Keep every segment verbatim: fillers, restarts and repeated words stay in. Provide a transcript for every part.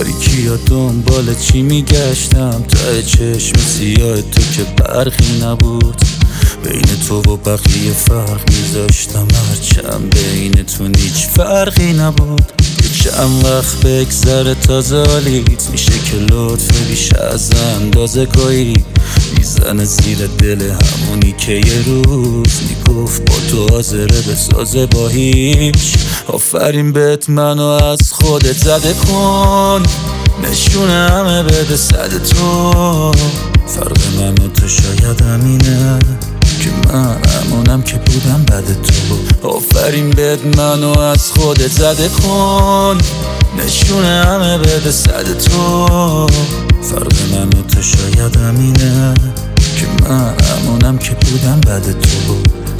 تاریکی یا دنبال چی میگشتم، ته چشم سیاه تو که برخی نبود. بین تو و بقیه فرق میذاشتم، هرچند بینتون هیچ فرقی نبود. یه چند وقت بگذره تازه حالیت میشه که لطف بیش از اندازه گاهی میزنه زیر دل همونی که یه روز میگفت با تو حاضره بسازه با هیچ. آفرین بهت منو از خودت زده کن، نشونه همه بده صد تو. فرق من و تو شاید همینه که من همونم که بودم بعد تو. آفرین بهت منو از خودت زده کن، نشونه همه بده صد تو. فرق من و تو شاید همینه که من همونم که بودم بعد تو.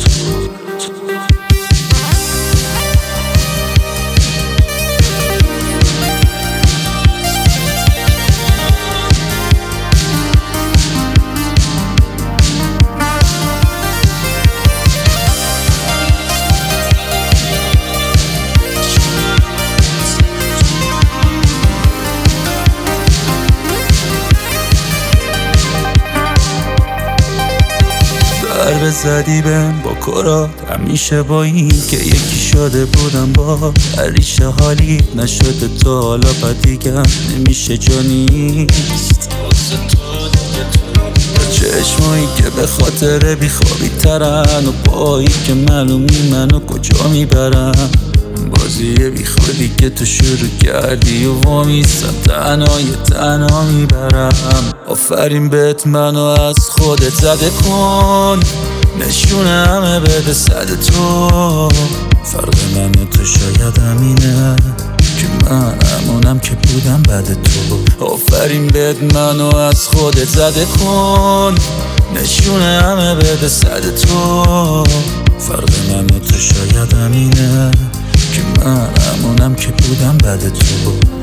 ضربه زدی بهم با کرات، همیشه با این که یکی شده بودم با ریشه حالی نشده تا حالا بدیگم نمیشه جا نیست. چشمایی که به خاطر بیخوابی ترن و پایی که معلومی منو کجا میبرن. بازی بی خودی که تو شروع کردی و وامیستم تنها یه تنها میبرم. آفرین بهت منو از خودت زده کن، نشونه همه بده صد تو. فرق من و تو شاید همینه که من همونم که بودم بعد تو. آفرین بهت منو از خودت زده کن، نشونه همه بده صد تو. فرق من و تو شاید همینه که من همونم که بودم بعد تو.